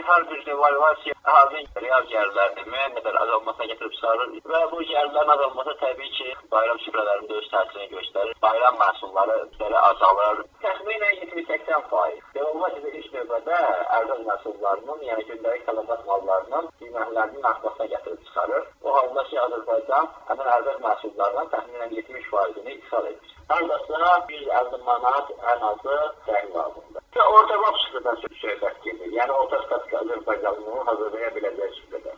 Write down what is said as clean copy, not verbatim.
hər bir devalvasiya əhalinin real gəlirlərinin müəyyən qədər azalmasına gətirib çıxarır və bu gəlirlərin azalması təbii ki, bayram süfrələrində öz təsirini göstərir. Bayram məhsulları belə azalır. Təxminən 70-80%. Devalvasiya ilk növbədə ərzaq məhsullarının, yəni gündəlik tələbat mallarının qiymətlərinin artmasına gətirib çıxarır. O halda ki, Azərbaycan həmin ərzaq məhsullarından təxminən 70%-ni ixal edir. Hardasa 150 manat ən azı təyin lazımdır. Orta vaxt süfrədən söhbət gedir. Yəni orta statı Azərbaycanlının hazırlaya biləcəyi süfrədən.